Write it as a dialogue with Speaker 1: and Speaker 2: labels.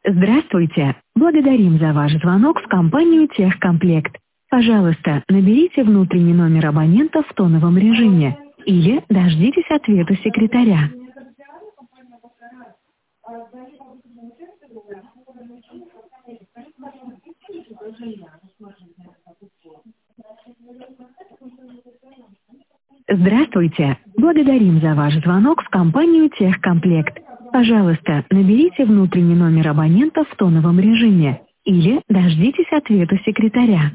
Speaker 1: Здравствуйте! Благодарим за ваш звонок в компанию «Техкомплект». Пожалуйста, наберите внутренний номер абонента в тоновом режиме или дождитесь ответа секретаря. Здравствуйте! Благодарим за ваш звонок в компанию «Техкомплект». Пожалуйста, наберите внутренний номер абонента в тоновом режиме или дождитесь ответа секретаря.